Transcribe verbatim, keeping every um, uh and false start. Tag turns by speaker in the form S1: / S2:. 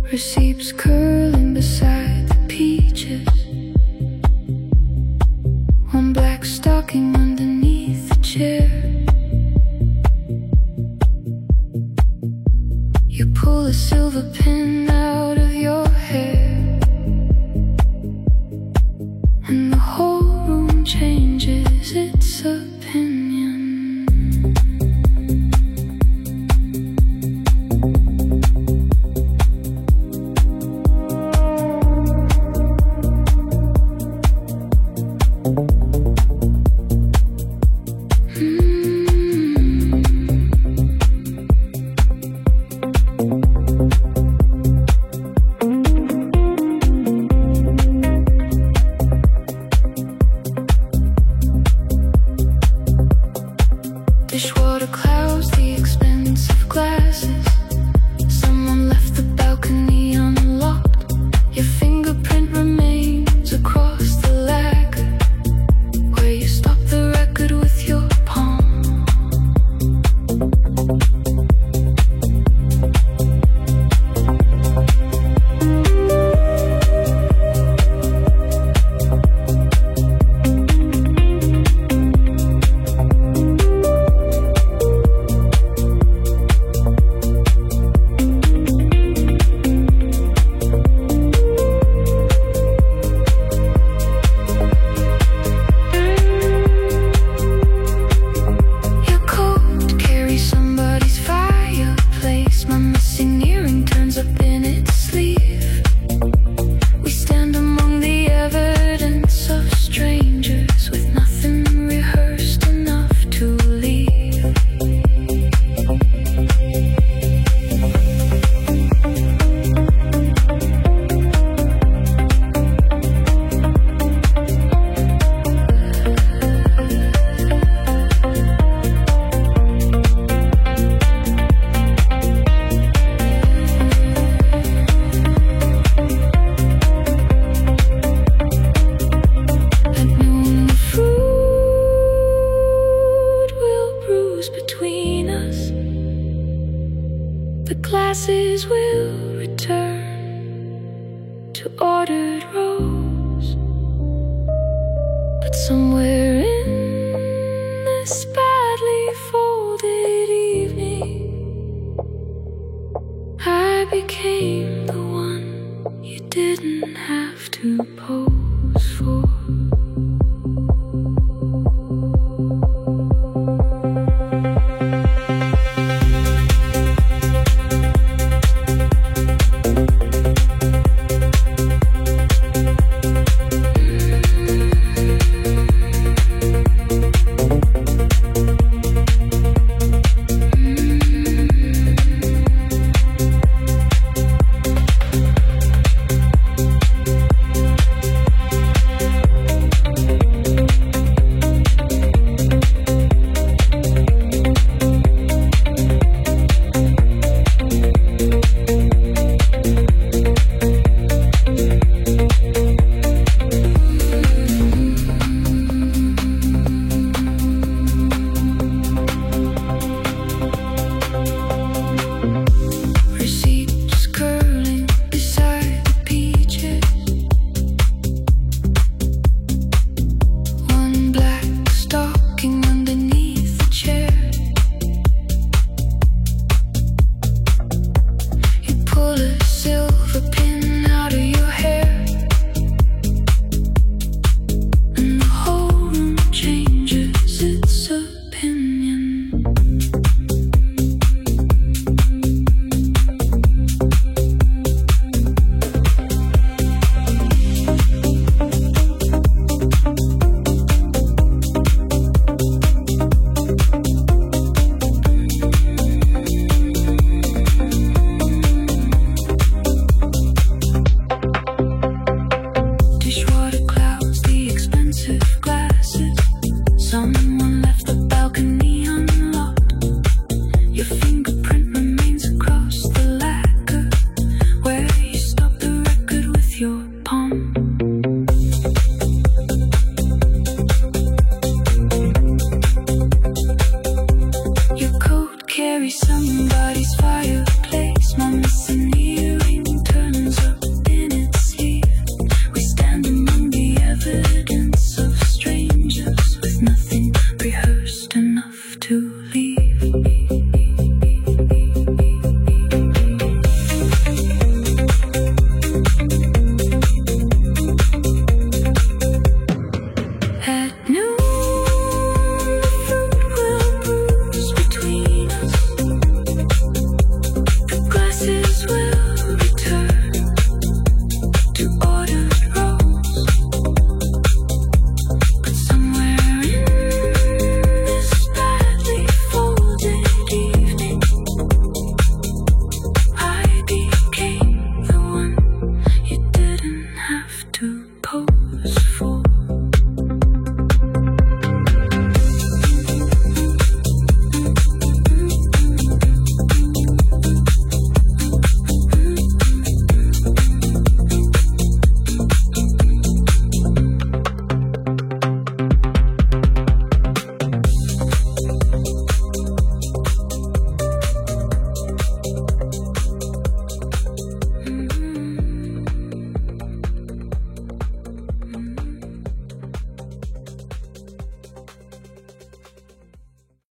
S1: Receipts curling beside the peaches. One black stocking underneath the chair. You pull a silver pin out of your hair, and the whole room changes its opinion. Dishwater clouds the expensive glasses. Someone left the balcony unlocked. Your fingerprint remains across the lacquer where you stop the record with your palm. The glasses will return to ordered rows, but somewhere in this badly folded evening, I became the one you didn't have to pose for. Carry some